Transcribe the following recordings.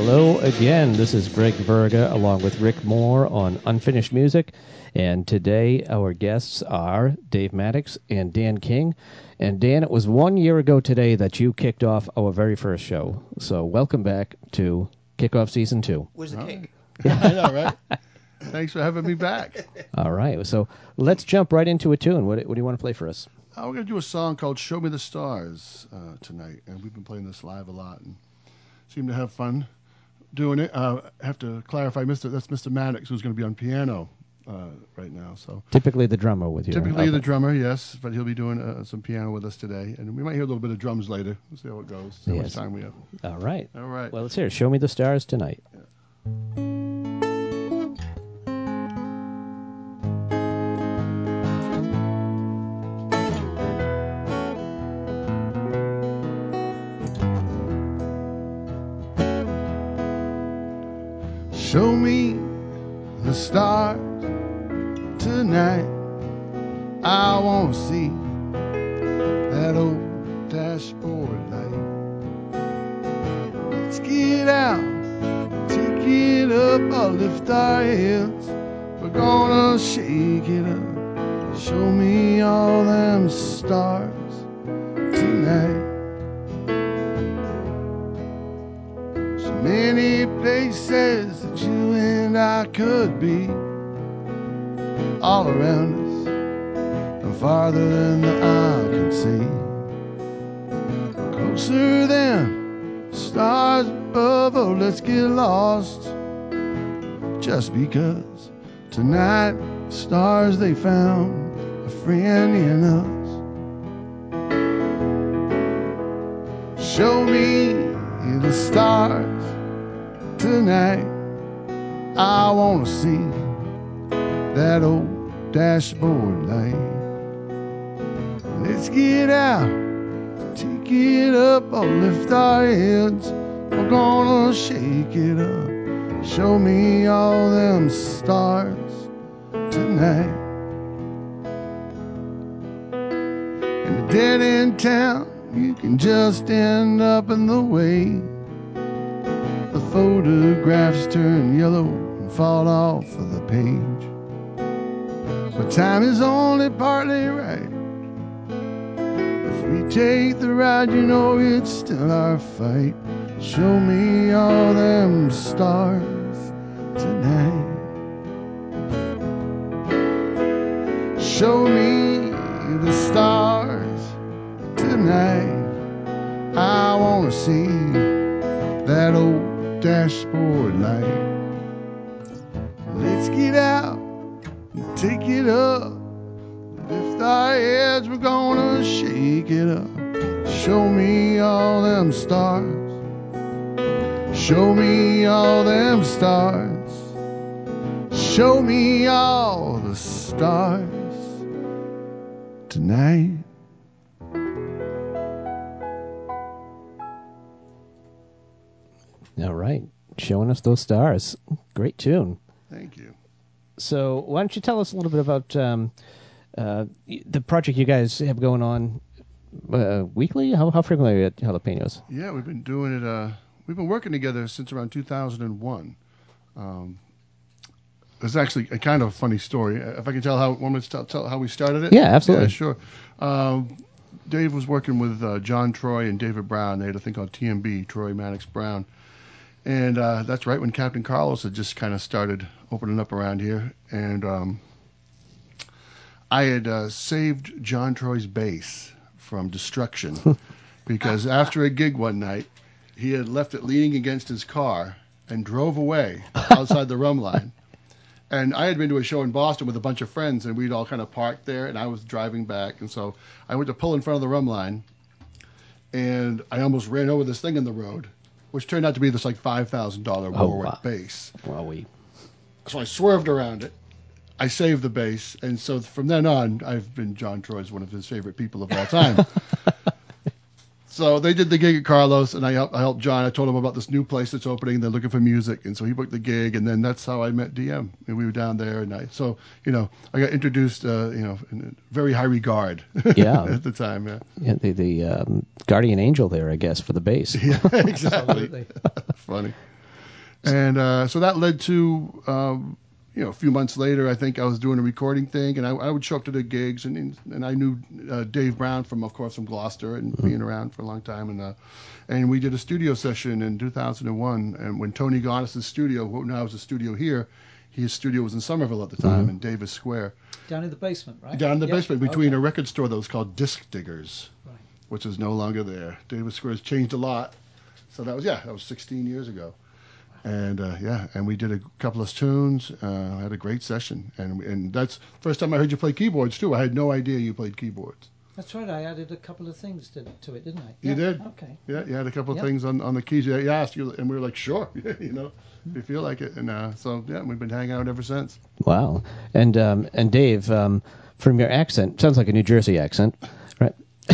Hello again. This is Greg Verga along with Rick Moore on Unfinished Music. And today our guests are Dave Maddox and Dan King. And Dan, it was 1 year ago today that you kicked off our very first show. So welcome back to Kickoff Season 2. Where's the cake? I know, right? Thanks for having me back. All right. So let's jump right into a tune. What do you want to play for us? We're going to do a song called Show Me the Stars tonight. And we've been playing this live a lot and seem to have fun doing it. I have to clarify, that's Mr. Maddox, who's going to be on piano right now. So typically the drummer with you. Typically the drummer, yes, but he'll be doing some piano with us today. And we might hear a little bit of drums later. We'll see how it goes, how much time we have. All right. All right. Well, let's hear it. Show Me the Stars tonight. Yeah. Show me the stars tonight. I want to see that old dashboard light. Let's get out, take it up, I'll lift our heads. We're gonna shake it up. Show me all them stars tonight. So many places that you and I could be, all around us and farther than the eye can see. Closer than stars above, oh let's get lost. Just because tonight stars they found a friend in us. Show me the stars tonight. I want to see that old dashboard light. Let's get out, take it up, I'll lift our heads. We're gonna shake it up. Show me all them stars tonight. In a dead-end town, you can just end up in the way. The photographs turn yellow and fall off of the page. But time is only partly right. If we take the ride, you know it's still our fight. Show me all them stars tonight. Show me the stars tonight. I want to see that old dashboard light. Let's get out and take it up. Lift our heads, we're gonna shake it up. Show me all them stars. Show me all them stars. Show me all the stars tonight. All right. Showing us those stars. Great tune. Thank you. So why don't you tell us a little bit about the project you guys have going on weekly? How frequently are you at Jalapenos? Yeah, we've been doing it. We've been working together since around 2001. It's actually a kind of funny story. If I can tell how we started it? Yeah, absolutely. Yeah, sure. Dave was working with John Troy and David Brown. They had a thing called TMB, Troy Maddox Brown. And that's right when Captain Carlos had just kind of started opening up around here. And I had saved John Troy's bass from destruction because after a gig one night, he had left it leaning against his car and drove away outside the rum line. And I had been to a show in Boston with a bunch of friends, and we'd all kind of parked there, and I was driving back. And so I went to pull in front of the rum line, and I almost ran over this thing in the road, which turned out to be this like $5,000 Warwick bass. Wow. So I swerved around it. I saved the bass. And so from then on, I've been John Troy's one of his favorite people of all time. So they did the gig at Carlos, and I helped John. I told him about this new place that's opening. They're looking for music, and so he booked the gig, and then that's how I met DM. And we were down there, and I got introduced, in very high regard. Yeah. At the time, yeah. Yeah, the guardian angel there, I guess, for the bass. Yeah, exactly. Funny. And so that led to, a few months later, I think I was doing a recording thing, and I would show up to the gigs, and I knew Dave Brown from Gloucester, and being around for a long time, and we did a studio session in 2001, and when Tony Gonis' studio, what now is a studio here, his studio was in Somerville at the time, in Davis Square. Down in the basement, right? Down in the basement, between okay. a record store that was called Disc Diggers, Right. which is no longer there. Davis Square has changed a lot. So that was 16 years ago. And and we did a couple of tunes, had a great session. And that's the first time I heard you play keyboards, too. I had no idea you played keyboards. That's right, I added a couple of things to it, didn't I? You did? Okay. Yeah, you had a couple of things on the keys. You asked, and we were like, sure, if you feel like it. And we've been hanging out ever since. Wow. And Dave, from your accent, sounds like a New Jersey accent, right?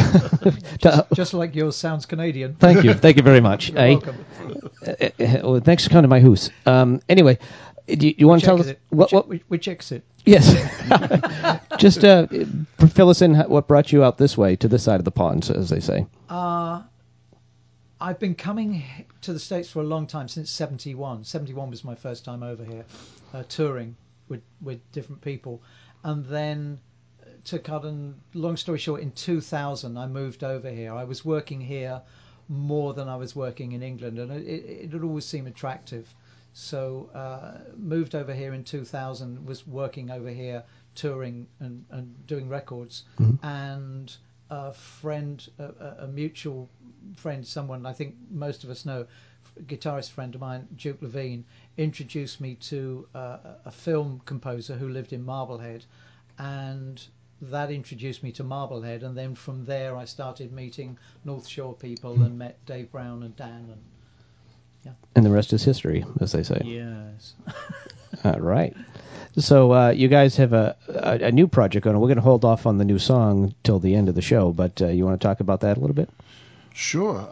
Just like yours sounds Canadian. Thank you very much. You're welcome. Well, thanks for coming to my house. Anyway, do you want to tell us which exit? Yes. Just fill us in what brought you out this way, to this side of the pond, as they say. I've been coming to the States for a long time, since 71. 71 was my first time over here, touring with different people. And then, to cut a long story short, in 2000 I moved over here. I was working here more than I was working in England, and it had always seemed attractive. So moved over here in 2000, was working over here, touring and doing records. And a friend, a mutual friend, someone I think most of us know, a guitarist friend of mine, Duke Levine, introduced me to a film composer who lived in Marblehead, and that introduced me to Marblehead. And then from there I started meeting North Shore people and met Dave Brown and Dan, and and the rest is history, as they say. Yes. All right. So you guys have a new project going on. We're going to hold off on the new song till the end of the show, but you want to talk about that a little bit? Sure.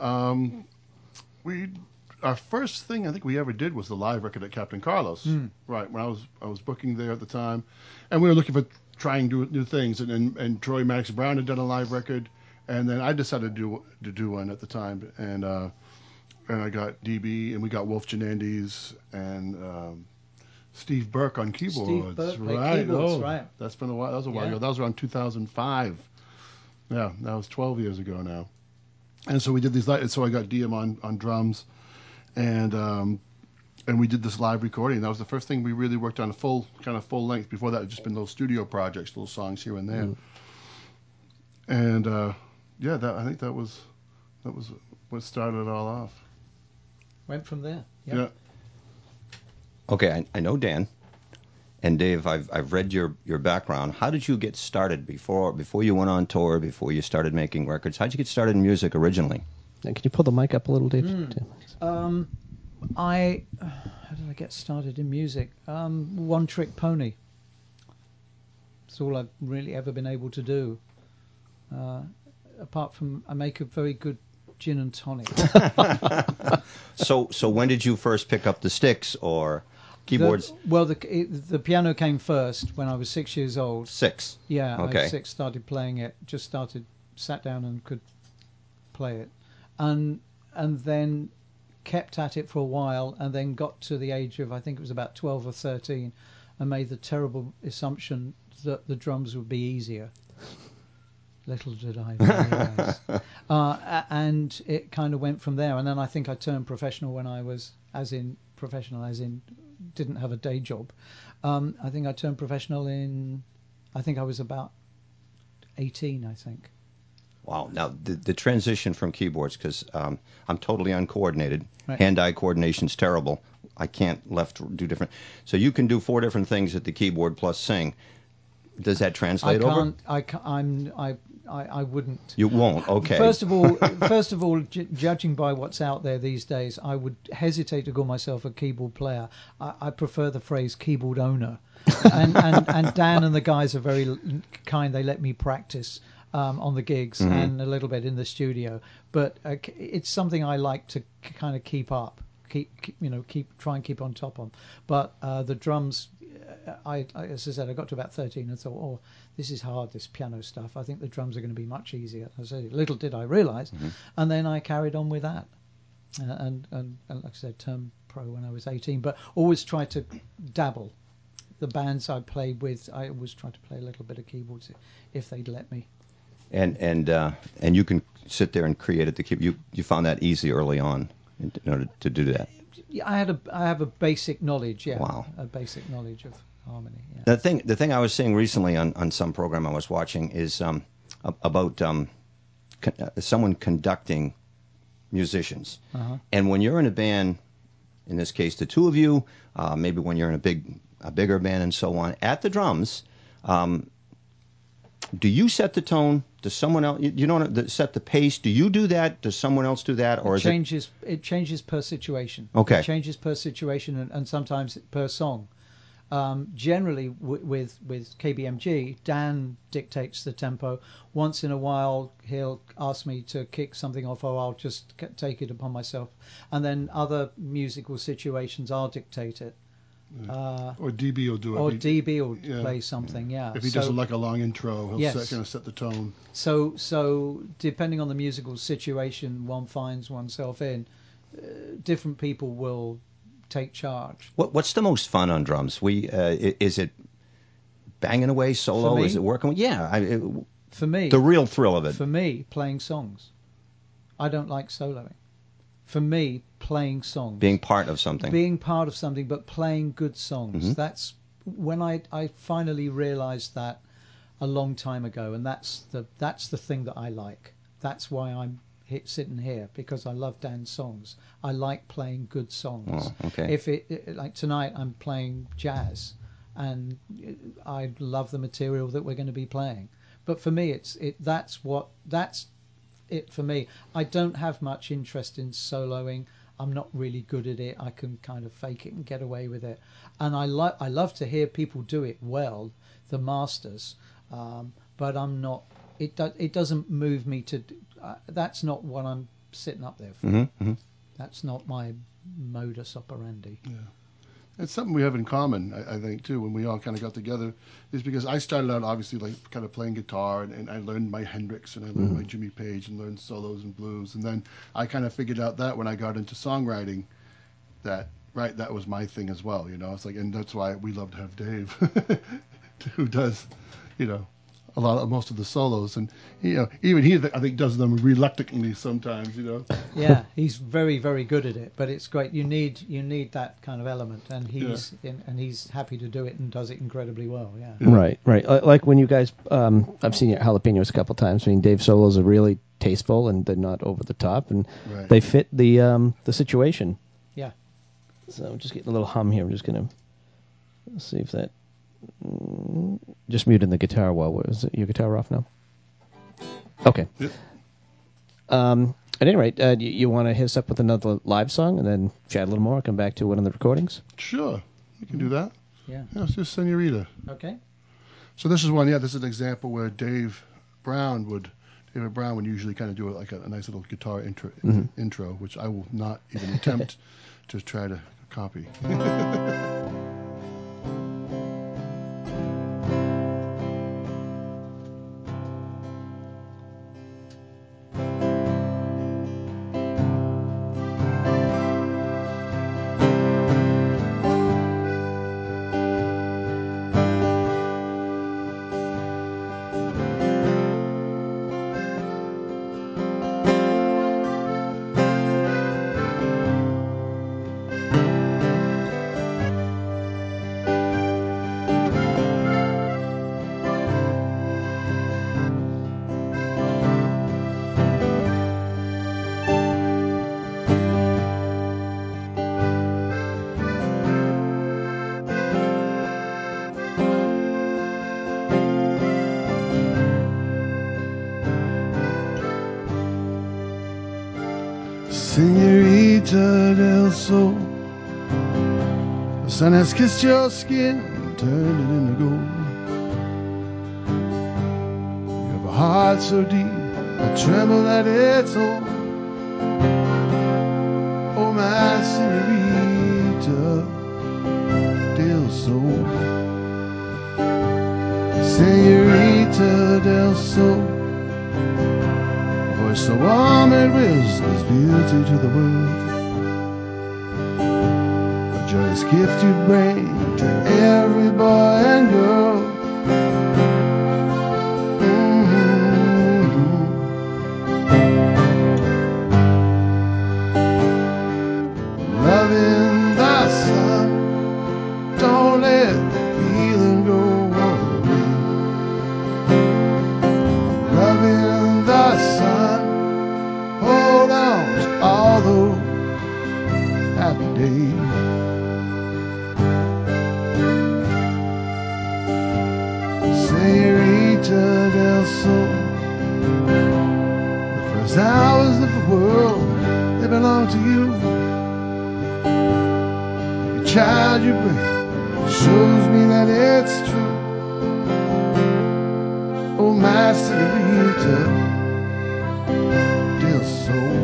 Our first thing I think we ever did was the live record at Captain Carlos. Right, when I was booking there at the time, and we were looking for trying new things. And Troy Maddox Brown had done a live record, and then I decided to do one at the time, and I got DB, and we got Wolf Janandis and Steve Burke on keyboards. Steve Burke right? Keyboards, right. That's been a while. That was a while ago. That was around 2005. Yeah, that was 12 years ago now. And so we did these. So I got Diem on drums, and we did this live recording. That was the first thing we really worked on, full length. Before that, it had just been little studio projects, little songs here and there. And I think that was what started it all off. Went from there. Yeah. Okay, I know Dan and Dave. I've read your background. How did you get started before you went on tour? Before you started making records? How did you get started in music originally? And can you pull the mic up a little, Dave? How did I get started in music? One Trick Pony. That's all I've really ever been able to do. Apart from I make a very good gin and tonic. So when did you first pick up the sticks or keyboards? The piano came first when I was 6 years old. 6. Yeah, Okay. I was 6, started playing it. Sat down and could play it, and then kept at it for a while, and then got to the age of, I think it was about 12 or 13, and made the terrible assumption that the drums would be easier. Little did I realize. And it kind of went from there. And then I think I turned professional when I was, as in didn't have a day job. I think I turned professional I think I was about 18, I think. Wow. Now, the transition from keyboards, because I'm totally uncoordinated. Right. Hand-eye coordination's terrible. I can't do different. So you can do 4 different things at the keyboard plus sing. Does that translate over? I wouldn't. You won't. Okay. First of all, judging by what's out there these days, I would hesitate to call myself a keyboard player. I prefer the phrase keyboard owner. and Dan and the guys are very kind. They let me practice on the gigs and a little bit in the studio. But it's something I like to kind of keep up. Try and keep on top of. But the drums, as I said, I got to about 13 and thought, oh, this is hard, this piano stuff. I think the drums are going to be much easier. I said, little did I realize. And then I carried on with that. And like I said, turned pro when I was 18, but always tried to dabble. The bands I played with, I always tried to play a little bit of keyboards if they'd let me. And you can sit there and create at the keyboard. You found that easy early on in order to do that. Yeah, I have a basic knowledge. Yeah, Wow. A basic knowledge of harmony. Yeah. The thing I was seeing recently on some program I was watching is about someone conducting musicians. Uh-huh. And when you're in a band, in this case the two of you, maybe when you're in a bigger band and so on, at the drums, do you set the tone? Does someone else? You don't set the pace. Do you do that? Does someone else do that? Or It changes per situation. Okay. It changes per situation and sometimes per song. Generally, with KBMG, Dan dictates the tempo. Once in a while, he'll ask me to kick something off, or I'll just take it upon myself. And then other musical situations, I'll dictate it. Or DB will do it. Or DB will play something, yeah. If he doesn't like a long intro, he'll Yes. kind of set the tone. So depending on the musical situation one finds oneself in, different people will take charge. What's the most fun on drums? Is it banging away solo? For me? Is it working? Yeah, For me, the real thrill of it. For me, playing songs. I don't like soloing. For me, playing songs. Being part of something. Being part of something, but playing good songs. Mm-hmm. That's when I finally realised that a long time ago, and that's the thing that I like. That's why I'm sitting here, because I love Dan's songs. I like playing good songs. Oh, okay. If it like tonight, I'm playing jazz, and I love the material that we're going to be playing. But for me, that's it for me. I don't have much interest in soloing. I'm not really good at it. I can kind of fake it and get away with it. And I love to hear people do it well, the masters. But I'm not. It doesn't move me to. That's not what I'm sitting up there for. Mm-hmm. That's not my modus operandi. Yeah. It's something we have in common, I think, too, when we all kind of got together, is because I started out, obviously, like kind of playing guitar, and I learned my Hendrix, and I learned my Jimmy Page, and learned solos and blues. And then I kind of figured out that when I got into songwriting, that was my thing as well, you know. It's like, and that's why we love to have Dave, who does, you know, most of the solos, and you know, even he, I think, does them reluctantly sometimes, you know. Yeah, he's very, very good at it, but it's great. You need that kind of element, and he's happy to do it and does it incredibly well. Yeah. Right. Like when you guys, I've seen your jalapenos a couple times. I mean, Dave's solos are really tasteful and they're not over the top, and they fit the situation. Yeah. So I'm just getting a little hum here. I'm just gonna see if that. Just muting the guitar is your guitar off now? Okay. Yep. At any rate, you want to hit us up with another live song and then chat a little more, come back to one of the recordings? Sure, we can do that. Yeah. Let's do Senorita. Okay. So this is one, this is an example where David Brown would usually kind of do like a nice little guitar intro, which I will not even attempt to try to copy. Senorita del Sol, the sun has kissed your skin and turned it into gold. You have a heart so deep, I tremble that it's old. Oh, my Senorita del Sol, Senorita del Sol. So warm it whispers beauty to the world. this gift you bring to every boy and girl. Loving the sun, don't let the feeling go away. Loving the sun, hold on to all those happy days. Señorita del Sol, the first hours of the world, they belong to you. Every child you bring shows me that it's true. Oh, my señorita del Sol.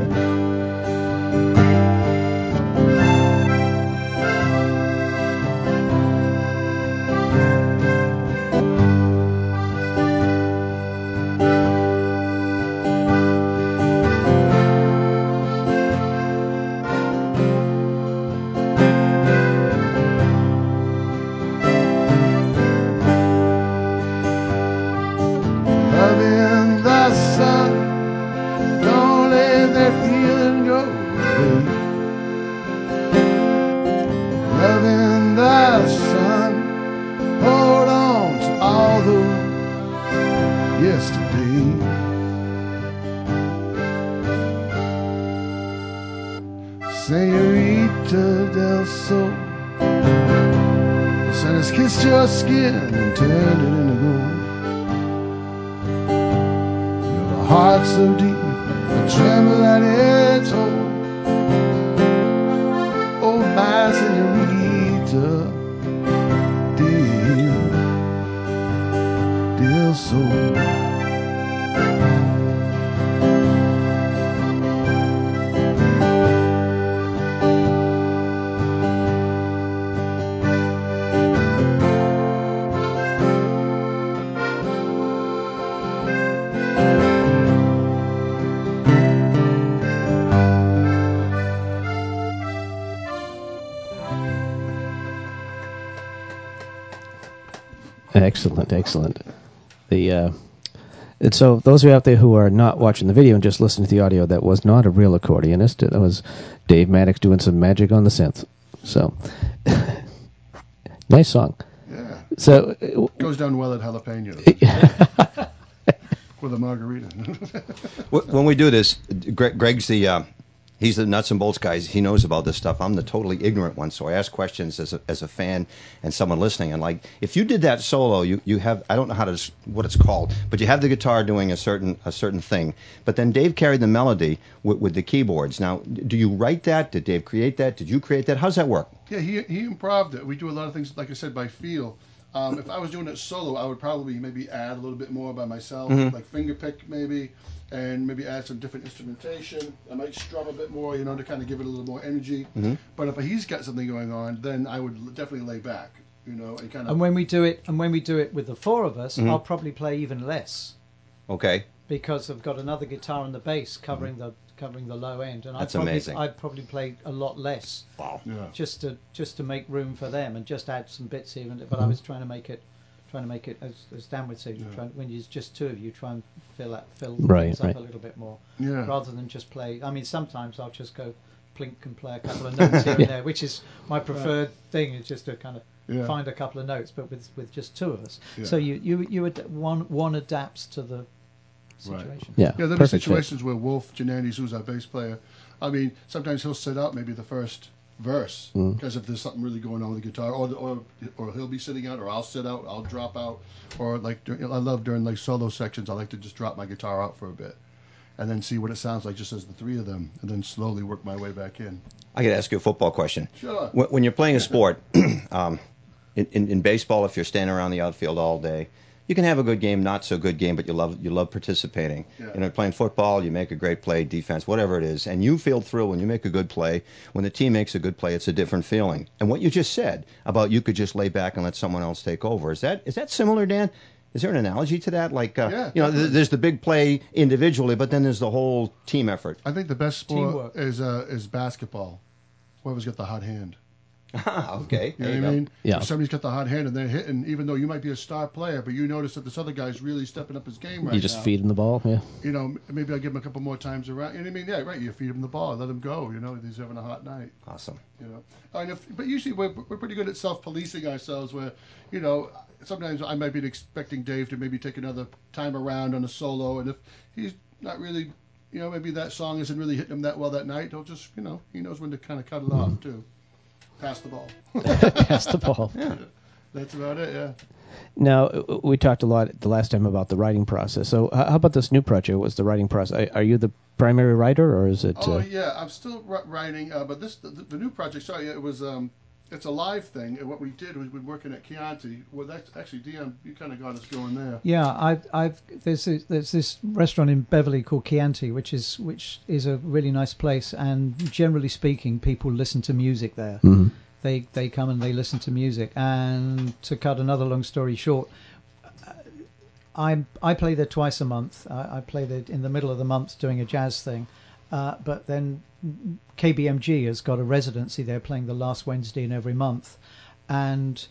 Loving the sun, don't let that feeling go away. Loving the sun, hold on to all those yesterdays. Señorita del Sol, the sun has kissed your skin and turned it into gold. Heart so deep, I tremble at its hold. Oh, my señorita del Sol. Excellent, excellent. And so those of you out there who are not watching the video and just listening to the audio, that was not a real accordionist. That was Dave Maddox doing some magic on the synth. So, nice song. Yeah. So Goes down well at jalapenos. With a margarita. When we do this, Greg's he's the nuts and bolts guy. He knows about this stuff. I'm the totally ignorant one, so I ask questions as a fan and someone listening. And like, if you did that solo, you have, I don't know what it's called, but you have the guitar doing a certain thing. But then Dave carried the melody with the keyboards. Now, do you write that? Did Dave create that? Did you create that? How's that work? Yeah, he improved it. We do a lot of things, like I said, by feel. If I was doing it solo, I would probably maybe add a little bit more by myself, like finger pick maybe, and maybe add some different instrumentation. I might strum a bit more, to kind of give it a little more energy. But if he's got something going on, then I would definitely lay back, and kind of. And when we do it with the four of us, I'll probably play even less. Okay. Because I've got another guitar and the bass covering the low end, and That's amazing. I'd probably play a lot less. Wow. Yeah. Just to make room for them and just add some bits here. But I was trying to make it as Dan would say, when it's just two of you, try and fill things up a little bit more, rather than just play. I mean, sometimes I'll just go plink and play a couple of notes here and there, which is my preferred thing. Is just to kind of find a couple of notes, but with just two of us. Yeah. So you would one adapts to the situation. Right. Yeah, There'll be situations where Wolf Janandis, who's our bass player, I mean, sometimes he'll sit out maybe the first verse because if there's something really going on with the guitar, or he'll be sitting out, or I'll sit out, I'll drop out, or like I love during like solo sections, I like to just drop my guitar out for a bit, and then see what it sounds like just as the three of them, and then slowly work my way back in. I got to ask you a football question. Sure. When you're playing a sport, in baseball, if you're standing around the outfield all day, you can have a good game, not so good game, but you love participating. Yeah. Playing football, you make a great play, defense, whatever it is, and you feel thrill when you make a good play. When the team makes a good play, it's a different feeling. And what you just said about you could just lay back and let someone else take over, is that similar, Dan? Is there an analogy to that? Like, there's the big play individually, but then there's the whole team effort. I think the best sport Teamwork. is basketball. Whoever's got the hot hand. Okay. You there know what I mean? Yeah. If somebody's got the hot hand and they're hitting, even though you might be a star player, but you notice that this other guy's really stepping up his game right You just now. feed him the ball. Yeah. You know, maybe I'll give him a couple more times around. You know what I mean? Yeah, right. You feed him the ball, let him go. You know, he's having a hot night. Awesome. You know, but usually we're pretty good at self-policing ourselves. Where, you know, sometimes I might be expecting Dave to maybe take another time around on a solo, and if he's not really, you know, maybe that song isn't really hitting him that well that night, he'll just, you know, he knows when to kind of cut it off too. Pass the ball. Pass the ball. Yeah. That's about it. Yeah. Now, we talked a lot the last time about the writing process. So, how about this new project? What's the writing process? Are you the primary writer, or is it? Oh yeah, I'm still writing, but the new project. Sorry, it was it's a live thing. And what we did was we're working at Chianti. Well, that's actually Dion. You kind of got us going there. Yeah, there's this restaurant in Beverly called Chianti, which is a really nice place, and generally speaking, people listen to music there. Mm-hmm. They come and they listen to music. And to cut another long story short, I play there twice a month. I play there in the middle of the month doing a jazz thing, but then KBMG has got a residency there playing the last Wednesday in every month, and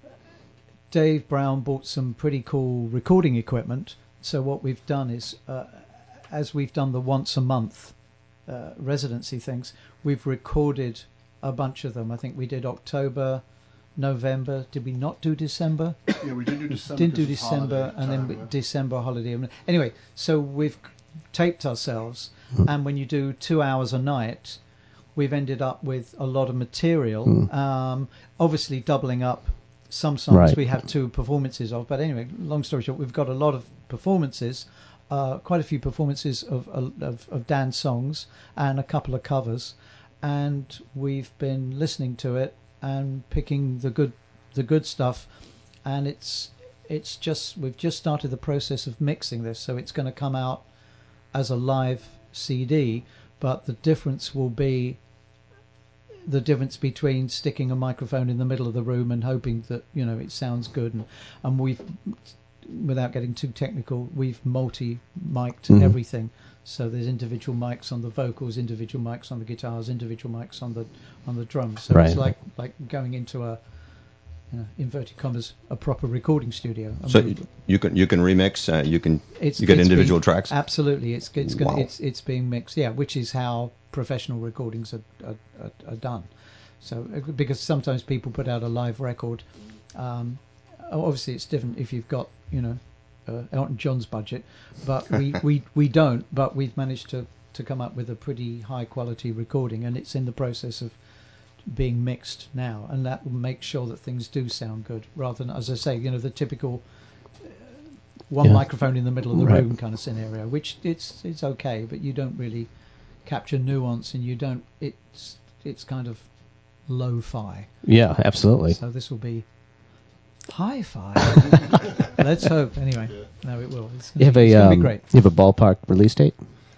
Dave Brown bought some pretty cool recording equipment. So what we've done is, as we've done the once a month residency things, we've recorded a bunch of them. I think we did October, November. Did we not do December? Yeah, we did do December. Didn't do 'cause it's December, holiday and then time, yeah. December holiday. Anyway, so we've taped ourselves, and when you do 2 hours a night, we've ended up with a lot of material. Obviously, doubling up some songs Right. we have 2 performances of. But anyway, long story short, we've got a lot of performances, quite a few performances of Dan's songs and a couple of covers, and we've been listening to it and picking the good stuff, and it's just we've just started the process of mixing this, so it's going to come out as a live CD, but the difference will be the difference between sticking a microphone in the middle of the room and hoping that, you know, it sounds good, and we've, without getting too technical, we've multi-mic'd everything. So there's individual mics on the vocals, individual mics on the guitars, individual mics on the drums. So Right. it's like going into a, you know, inverted commas, a proper recording studio. I So mean, you can remix. You get it's individual being, tracks. Absolutely, it's Wow. it's being mixed. Yeah, which is how professional recordings are done. So because sometimes people put out a live record, obviously it's different if you've got, you know, Elton John's budget, but we don't. But we've managed to come up with a pretty high quality recording, and it's in the process of being mixed now, and that will make sure that things do sound good, rather than, as I say, you know, the typical one microphone in the middle of the room kind of scenario, which it's okay, but you don't really capture nuance, and you don't. It's kind of lo-fi. Yeah, absolutely. So this will be hi-fi. Let's hope. Anyway, no, it will. It's You have going to be great. You have a ballpark release date?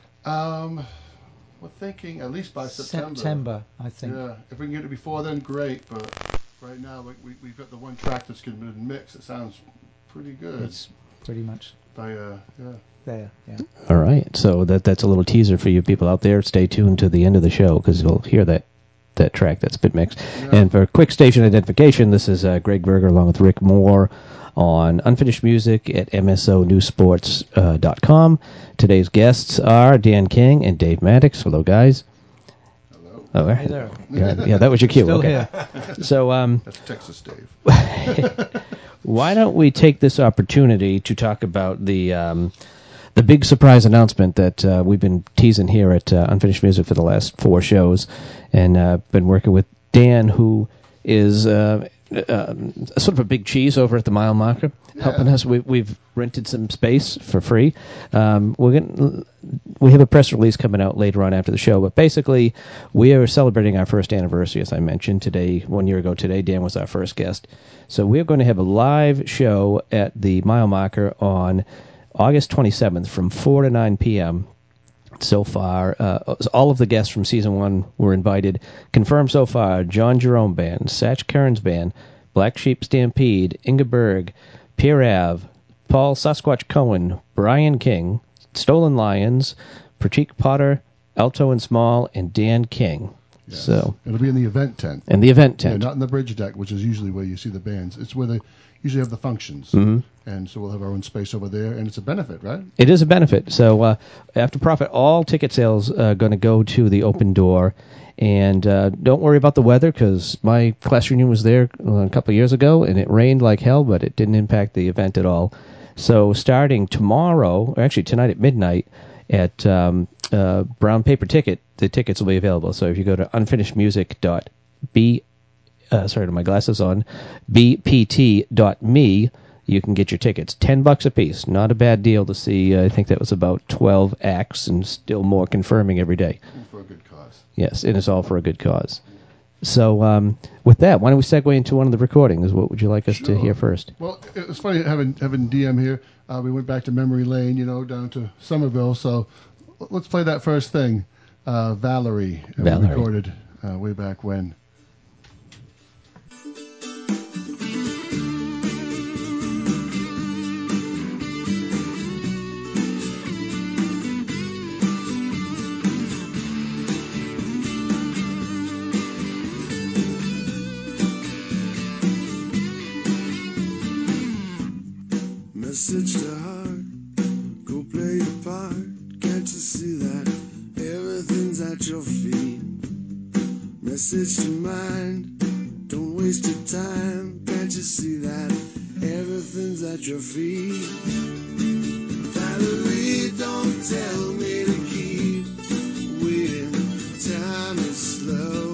We're thinking at least by September. I think. Yeah, if we can get it before then, great. But right now, we've got the one track that's going to be mixed. It sounds pretty good. It's pretty much Yeah. there. Yeah. All right. So that's a little teaser for you people out there. Stay tuned to the end of the show because you'll hear that track that's bit mixed. Yeah. And for quick station identification, this is Greg Berger along with Rick Moore on Unfinished Music at msonewsports.com. Today's guests are Dan King and Dave Maddox. Hello, guys. Hello. Oh, Hey there. yeah, that was your cue. Still Okay. here. So, That's Texas Dave. why don't we take this opportunity to talk about the big surprise announcement that we've been teasing here at Unfinished Music for the last 4 shows, and been working with Dan, who is sort of a big cheese over at the mile marker, helping us. We've rented some space for free. We have a press release coming out later on after the show, but basically we are celebrating our first anniversary, as I mentioned today. 1 year ago today, Dan was our first guest. So we're going to have a live show at the mile marker on August 27th from 4 to 9 p.m. So far, all of the guests from Season 1 were invited. Confirmed so far, John Jerome Band, Satch Kern's Band, Black Sheep Stampede, Inga Berg, Pierre Ave, Paul Sasquatch Cohen, Brian King, Stolen Lions, Pratik Potter, Alto and Small, and Dan King. Yes. So It'll be in the event tent. and the event Yeah, tent. not in the bridge deck, which is usually where you see the bands. It's where they usually have the functions. Mhm. And so we'll have our own space over there, and it's a benefit, right? It is a benefit. So after profit, all ticket sales are going to go to the open door. And don't worry about the weather because my class reunion was there a couple of years ago, and it rained like hell, but it didn't impact the event at all. So starting tomorrow, or actually tonight at midnight, at Brown Paper Ticket, the tickets will be available. So if you go to unfinishedmusic.b, sorry, my glasses on, bpt.me, you can get your tickets. $10 a piece. Not a bad deal to see. I think that was about 12 acts and still more confirming every day. And for a good cause. Yes, and it's all for a good cause. So with that, why don't we segue into one of the recordings? What would you like us to hear first? Well, it was funny having DM here. We went back to memory lane, down to Somerville. So let's play that first thing. Valerie. Valerie. We recorded way back when. Message to heart, go play your part. Can't you see that everything's at your feet? Message to mind, don't waste your time. Can't you see that everything's at your feet? Valerie, don't tell me to keep waiting. Time is slow.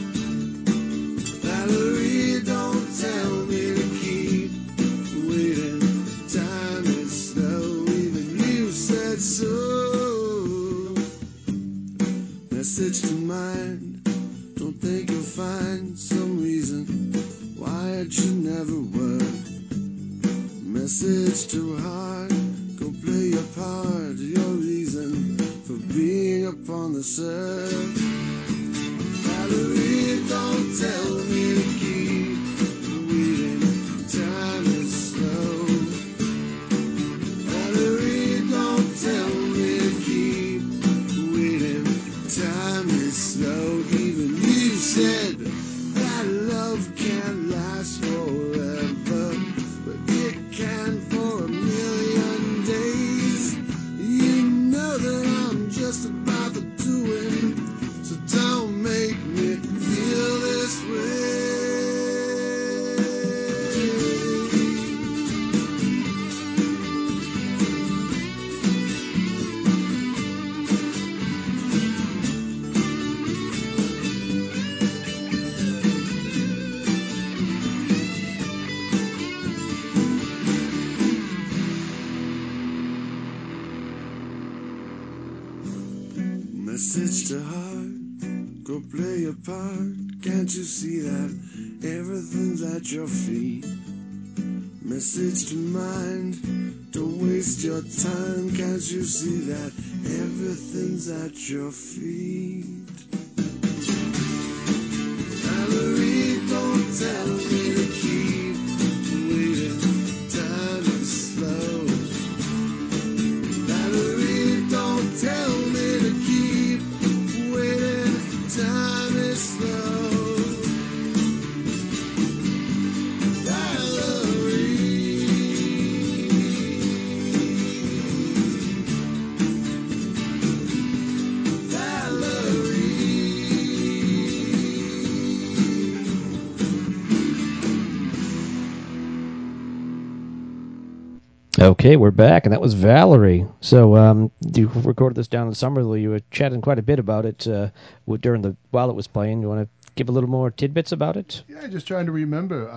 Valerie, don't tell me to keep waiting. Time is slow, even you said so. Message to mind, don't think you'll find some reason why it should never work. Message to heart, go play your part, your reason for being upon the earth. Valerie, don't tell me to keep waiting, time is slow. Valerie, don't tell me to keep waiting. Time is slow. Even you said that love can't last forever, but it can for a million days. You know that I'm just about to do it, so don't make me feel this way. Message to heart, go play your part. Can't you see that everything's at your feet? Message to mind, don't waste your time. Can't you see that everything's at your feet? Valerie, don't tell me to keep waiting. Time is slow. Valerie, don't tell me to keep waiting. Time is slow. Okay, we're back, and that was Valerie. So you recorded this down in Somerville. You were chatting quite a bit about it while it was playing. You want to give a little more tidbits about it? Yeah, just trying to remember.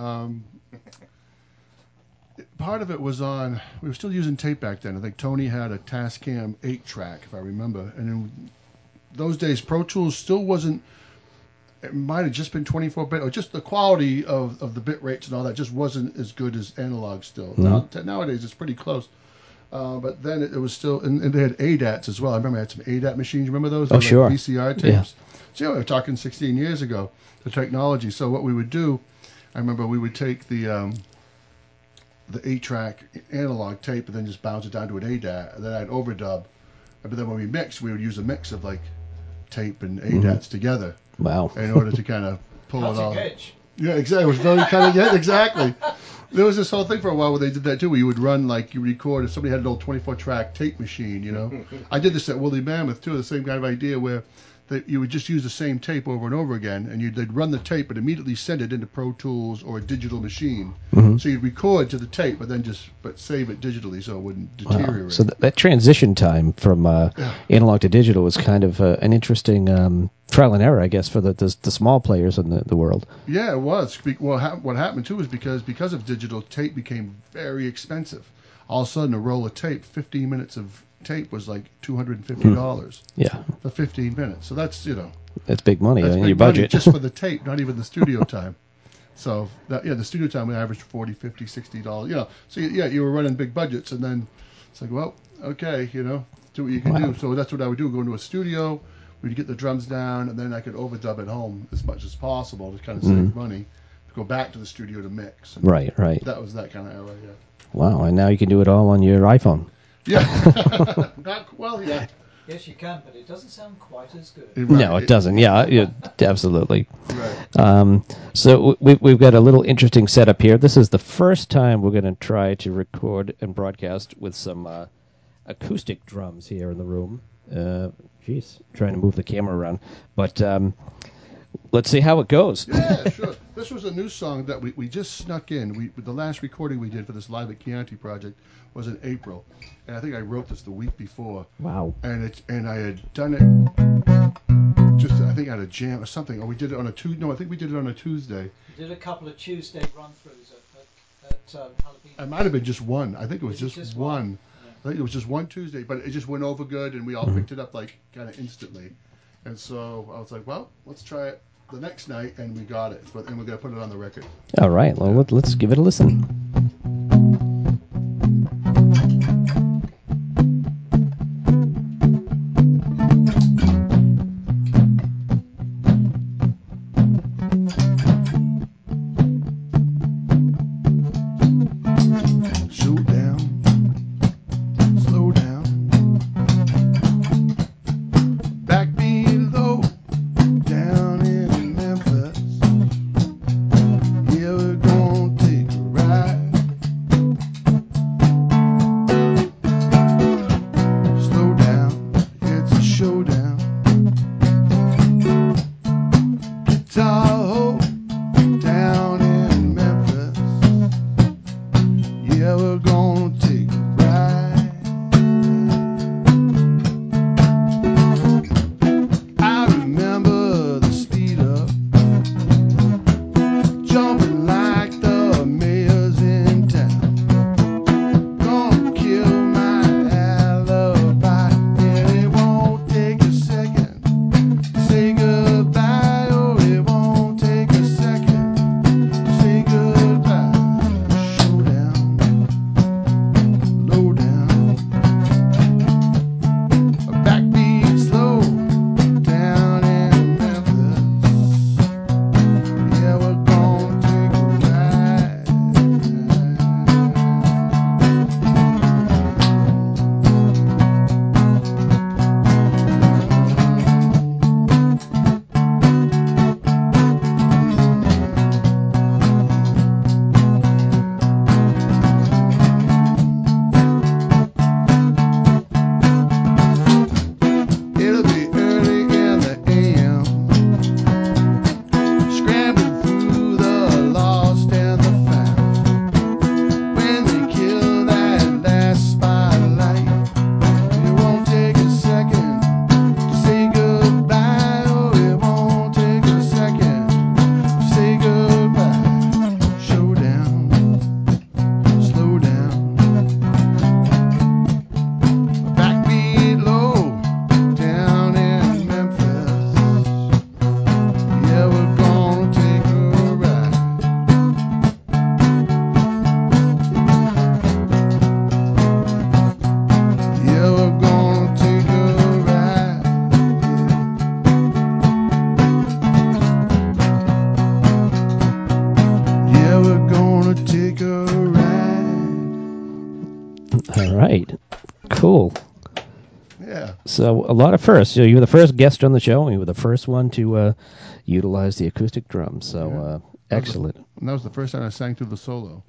Part of it was on, we were still using tape back then. I think Tony had a Tascam 8-track, if I remember. And in those days, Pro Tools still wasn't, it might have just been 24-bit, or just the quality of the bit rates and all that just wasn't as good as analog still. Mm-hmm. Nowadays, it's pretty close. But then it was still, and they had ADATs as well. I remember I had some ADAT machines. You remember those? Oh, sure. Like VCR tapes. Yeah. So we're talking 16 years ago, the technology. So what we would do, I remember we would take the 8-track analog tape and then just bounce it down to an ADAT, and then I'd overdub. But then when we mixed, we would use a mix of like tape and ADATs together. Wow. in order to kind of pull it all. Cutting edge. Yeah, exactly. It was very kind of, yeah, exactly. There was this whole thing for a while where they did that too, where you would run, like, you record, if somebody had an old 24-track tape machine, you know. I did this at Woolly Mammoth too, the same kind of idea where you would just use the same tape over and over again, and they'd run the tape and immediately send it into Pro Tools or a digital machine. So you'd record to the tape, but save it digitally so it wouldn't deteriorate. Wow. So that transition time from analog to digital was kind of an interesting trial and error, I guess, for the small players in the world. Yeah, it was. Well, what happened too is because of digital, tape became very expensive. All of a sudden, a roll of tape, 15 minutes of tape was like $250 Yeah, for 15 minutes. So that's that's big money that's in big your money budget. just for the tape, not even the studio time. So the studio time we averaged $40, $50, $60. So you were running big budgets, and then it's like, well, okay, do what you can do. So that's what I would do: go into a studio, we'd get the drums down, and then I could overdub at home as much as possible to kind of save money. To go back to the studio to mix. And Right. that was that kind of era. Yeah. Wow, and now you can do it all on your iPhone. Yeah. Yeah. Yes, you can, but it doesn't sound quite as good. Right. No, it doesn't. Yeah, absolutely. Right. So we've got a little interesting setup here. This is the first time we're going to try to record and broadcast with some acoustic drums here in the room. Trying to move the camera around. But let's see how it goes. Yeah, sure. This was a new song that we just snuck in. The last recording we did for this Live at Chianti project was in April, and I think I wrote this the week before. Wow. And I had done it just I think at a jam or something, or we did it on a Tuesday. No, I think we did it on a Tuesday. You did a couple of Tuesday run-throughs at Jalapeno. It might have been just one. I think it was Was it just just one. one? I think it was just one Tuesday, but it just went over good, and we all picked it up like kind of instantly. And so I was like, well, let's try it the next night, and we got it. And we're going to put it on the record. All right. Well, let's give it a listen. Yeah. So a lot of firsts. So you were the first guest on the show, and you were the first one to utilize the acoustic drums. So excellent. And that was the first time I sang through the solo.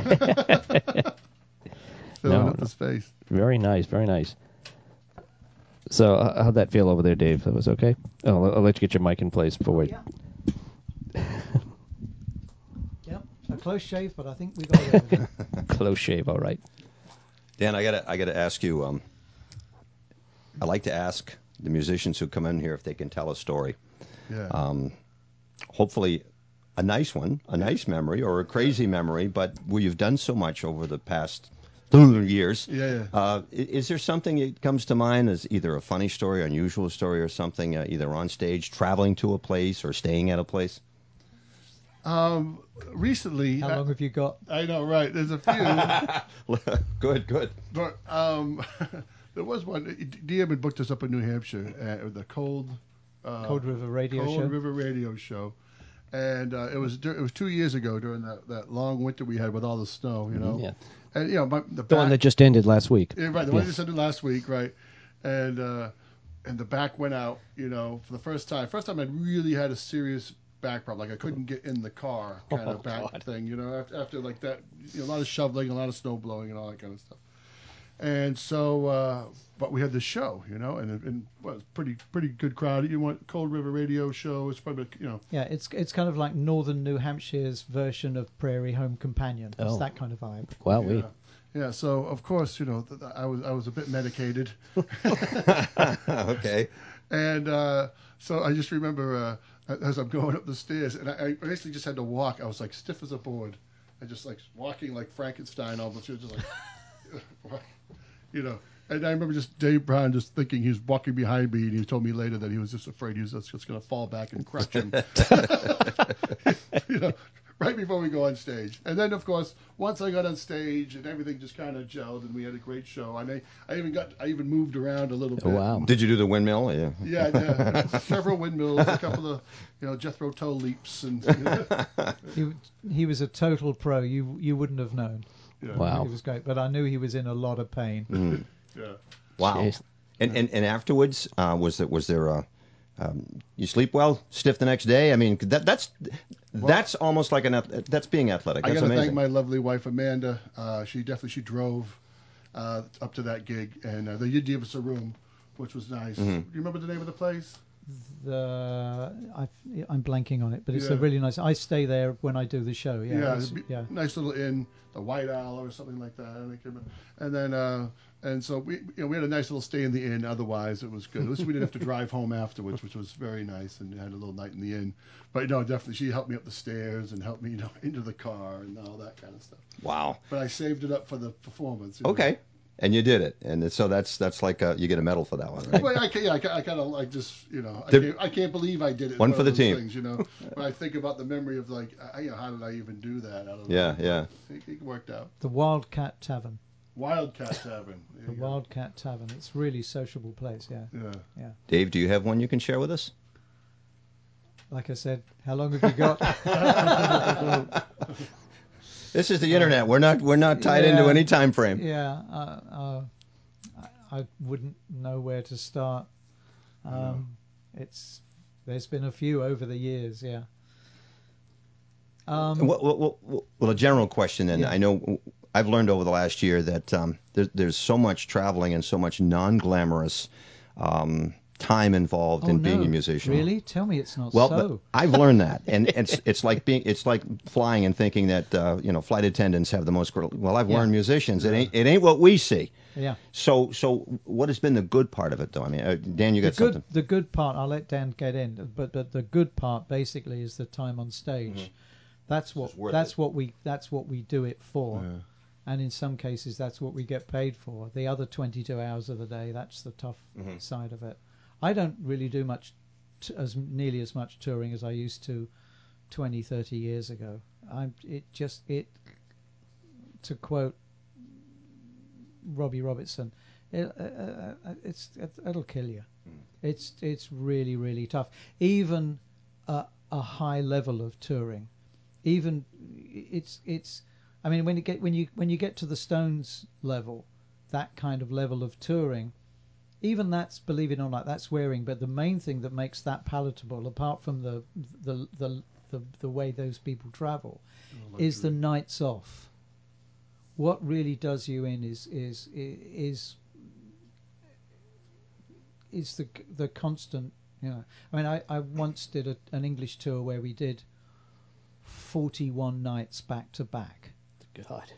No, Filling up the space. Very nice, very nice. So how'd that feel over there, Dave? That was okay? Oh, I'll let you get your mic in place before we... Yep, a close shave, but I think we got it. Close shave, all right. Dan, I gotta ask you. I like to ask the musicians who come in here if they can tell a story. Yeah. Hopefully, a nice one, a nice memory, or a crazy memory, but where you've done so much over the past years. Yeah. Is there something that comes to mind as either a funny story, unusual story, or something either on stage, traveling to a place, or staying at a place? Recently. How long have you got? I know, right. There's a few. Good. But there was one. DM had booked us up in New Hampshire at the Cold River Radio Show. Cold River Radio Show. And it was 2 years ago during that long winter we had with all the snow, you know. Yeah. And you know, The one that just ended last week. Yeah, right. The one that just ended last week, right? And the back went out, you know, for the first time. First time I'd really had a serious back problem. Like I couldn't get in the car, kind of back thing, you know. After like that, you know, a lot of shoveling, a lot of snow blowing, and all that kind of stuff. And so, but we had this show, you know, and well, it's pretty good crowd. You want Cold River Radio Show? It's probably, you know. Yeah, it's kind of like Northern New Hampshire's version of Prairie Home Companion. It's that kind of vibe. Wow, Yeah, so of course, you know, I was a bit medicated. Okay. And so I just remember as I'm going up the stairs, and I basically just had to walk. I was like stiff as a board, and just like walking like Frankenstein almost. Just like, you know. And I remember just Dave Brown just thinking he was walking behind me, and he told me later that he was just afraid he was just going to fall back and crush him. You know, right before we go on stage. And then, of course, once I got on stage and everything just kind of gelled, and we had a great show. And I even moved around a little bit. Oh, wow. Did you do the windmill? Yeah. Yeah. Several windmills, a couple of, you know, Jethro Tull leaps, and He was a total pro. You wouldn't have known. yeah. Wow. He was great, but I knew he was in a lot of pain. Yeah. Wow. Jeez. And afterwards, was there you sleep well, stiff the next day? I mean, that's almost like that's being athletic. I That's got to amazing. thank my lovely wife Amanda. She drove up to that gig, and they did give us a room, which was nice. Do you remember the name of the place? I'm blanking on it, but it's a Yeah. really nice. I stay there when I do the show. Yeah, Nice little inn, the White Owl or something like that. I think. And then and so we had a nice little stay in the inn. Otherwise, it was good. At least we didn't have to drive home afterwards, which was very nice, and had a little night in the inn. But no, definitely she helped me up the stairs and helped me, you know, into the car and all that kind of stuff. Wow. But I saved it up for the performance. You know. Okay. And you did it, and so that's like you get a medal for that one, right? Well, I kind of like just, you know, I can't believe I did it. One It's for the of those team. Things, you know, when I think about the memory of like, you know, how did I even do that? I don't know. Yeah. It worked out. the Wildcat Tavern. Wildcat Tavern. There The you go. Wildcat Tavern. It's really sociable place. Yeah. Yeah. Dave, do you have one you can share with us? Like I said, how long have you got? This is the internet. We're not tied into any time frame. Yeah. I wouldn't know where to start. There's been a few over the years. Yeah. Well, a general question, and Yeah. I know I've learned over the last year that there's so much traveling and so much non-glamorous time involved in being a musician. Really? Tell me it's not Well, so. I've learned that, and it's like flying and thinking that flight attendants have the most. Well, I've learned musicians. It ain't what we see. Yeah. So what has been the good part of it, though? I mean, Dan, you got something. The good part, I'll let Dan get in, but the good part basically is the time on stage. That's what we do it for, and in some cases that's what we get paid for. The other 22 hours of the day, that's the tough side of it. I don't really do much, nearly as much touring as I used to 20, 30 years ago. To quote Robbie Robertson, it'll kill you. It's really, really tough. Even a high level of touring, even it's. I mean, when you get to the Stones level, that kind of level of touring, even that's, believe it or not, that's wearing. But the main thing that makes that palatable, apart from the way those people travel, is the nights off. What really does you in is the constant. I mean, I once did an English tour where we did 41 nights back to back. God.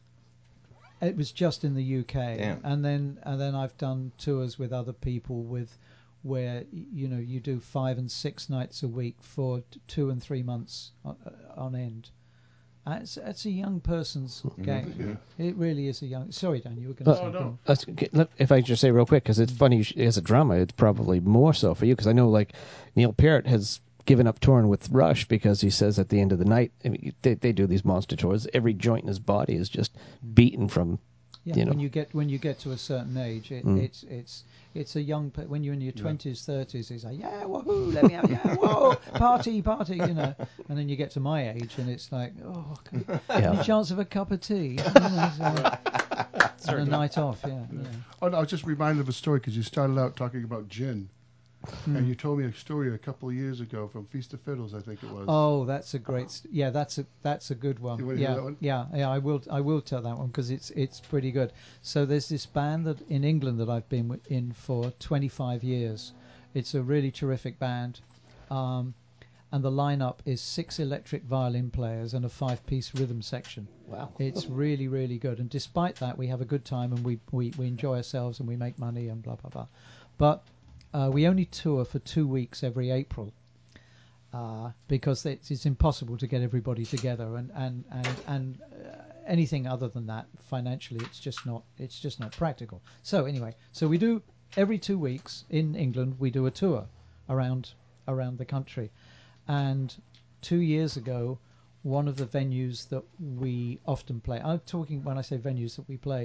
It was just in the UK. Damn. And then I've done tours with other people where you do 5 and 6 nights a week for 2 and 3 months on end. It's a young person's game. Yeah. It really is a young. Sorry, Dan, you were going to say. No. If I just say real quick, because it's funny, as a drummer, it's probably more so for you, because I know like Neil Peart has given up touring with Rush because he says at the end of the night, I mean, they do these monster tours. Every joint in his body is just beaten from. Yeah, when you get to a certain age, it's a young. When you're in your 20s, 30s, it's like, yeah, woohoo, let me have, yeah, whoa, party, and then you get to my age, and it's like, oh, any chance of a cup of tea, and a night off, yeah. Oh, no, I was just reminded of a story because you started out talking about gin. And you told me a story a couple of years ago from Feast of Fiddles, I think it was. Oh, that's a great. That's a good one. You want to hear that one? Yeah. I will tell that one because it's pretty good. So there's this band that in England that I've been in for 25 years. It's a really terrific band, and the lineup is 6 electric violin players and a 5-piece rhythm section. Wow, it's really, really good. And despite that, we have a good time and we enjoy ourselves and we make money and blah blah blah. But we only tour for 2 weeks every April because it's impossible to get everybody together, and anything other than that financially it's just not practical. So anyway, we do every 2 weeks in England. We do a tour around the country, and 2 years ago, one of the venues that we often play. I'm talking when I say venues that we play,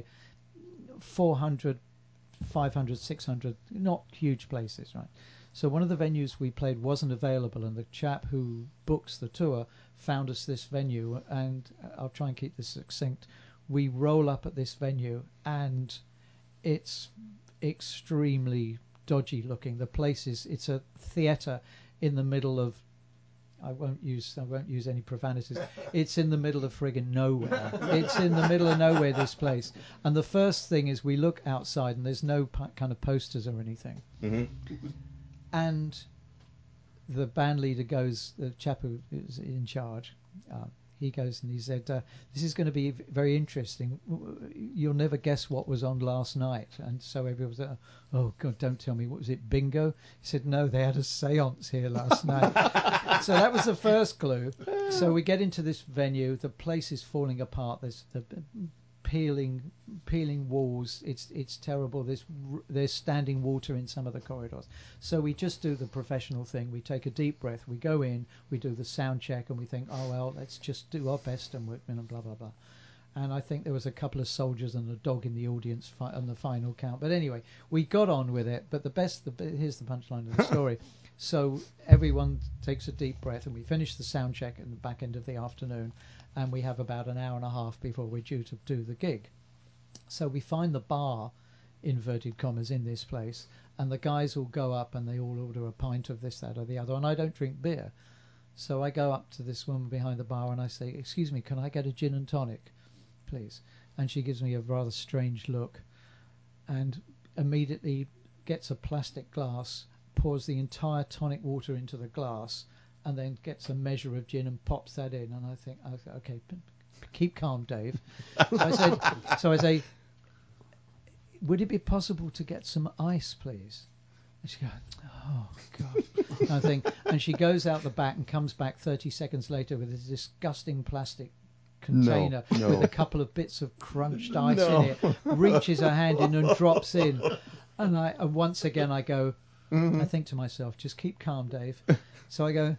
400. 500, 600, not huge places, right? So one of the venues we played wasn't available, and the chap who books the tour found us this venue, and I'll try and keep this succinct. We roll up at this venue, and it's extremely dodgy looking. The place it's a theatre in the middle of, I won't use any profanities. It's in the middle of friggin' nowhere. It's in the middle of nowhere, this place. And the first thing is we look outside and there's no kind of posters or anything. Mm-hmm. And the band leader goes, the chap who is in charge, he goes and he said, this is going to be very interesting. You'll never guess what was on last night. And so everyone was like, oh, God, don't tell me. What was it, bingo? He said, no, they had a seance here last night. So that was the first clue. So we get into this venue. The place is falling apart. There's the peeling walls. It's terrible. There's standing water in some of the corridors. So we just do the professional thing. We take a deep breath. We go in. We do the sound check, and we think, oh well, let's just do our best, and blah blah blah. And I think there was a couple of soldiers and a dog in the audience on the final count. But anyway, we got on with it. But here's the punchline of the story. So everyone takes a deep breath, and we finish the sound check at the back end of the afternoon, and we have about an hour and a half before we're due to do the gig. So we find the bar, inverted commas, in this place, and the guys all go up and they all order a pint of this, that, or the other, and I don't drink beer. So I go up to this woman behind the bar and I say, excuse me, can I get a gin and tonic, please? And she gives me a rather strange look and immediately gets a plastic glass, pours the entire tonic water into the glass, and then gets a measure of gin and pops that in. And I think, okay, keep calm, Dave. So I say, would it be possible to get some ice, please? And she goes, oh, God. And she goes out the back and comes back 30 seconds later with this disgusting plastic container with a couple of bits of crunched ice in it, reaches her hand in and drops in. And once again I go, I think to myself, just keep calm, Dave. So I go,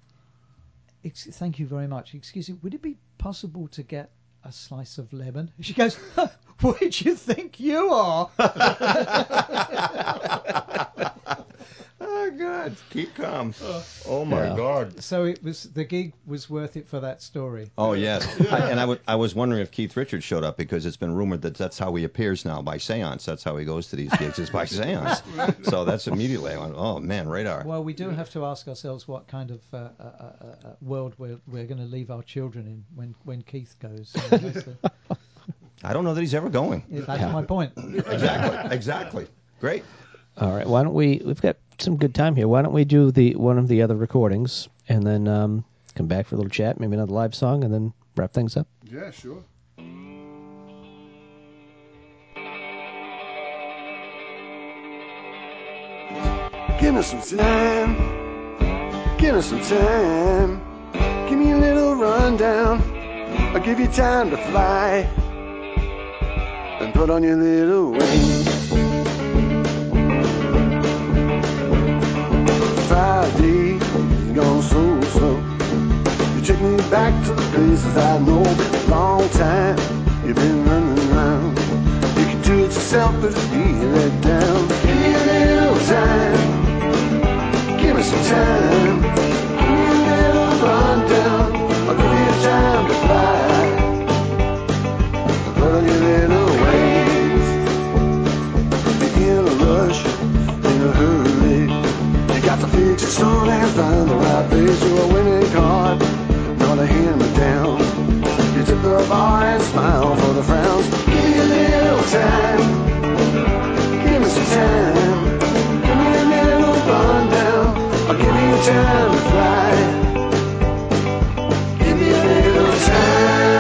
thank you very much. Excuse me, would it be possible to get a slice of lemon? She goes, where do you think you are? Oh, God. lads, keep calm. Oh my Yeah. God. So the gig was worth it for that story. Oh yes, I was wondering if Keith Richards showed up because it's been rumored that that's how he appears now, by seance. That's how he goes to these gigs, is by seance. So that's immediately I went, oh man, radar. Well, we do have to ask ourselves what kind of world we're going to leave our children in when Keith goes. I don't know that he's ever going. That's my point. Exactly. Great. All right. Why don't we've got some good time here. Why don't we do one of the other recordings and then come back for a little chat, maybe another live song, and then wrap things up? Yeah, sure. Give me some time. Give me some time. Give me a little rundown. I'll give you time to fly and put on your little wings. 5 days gone so slow. You take me back to the places I know. Been a long time you've been running around. You can do it yourself, but it's being let down. Give me a little time. Give me some time. Give me a little rundown. I'll give you time to fly. Put on your little wings. You're in a rush, in a hurry. You got to fix it soon and find the right place. You're a winning card, not a hand me down. You tip the bar and smile for the frowns. Give me a little time. Give me some time. Give me a little rundown. I'll give you time to fly. Give me a little time.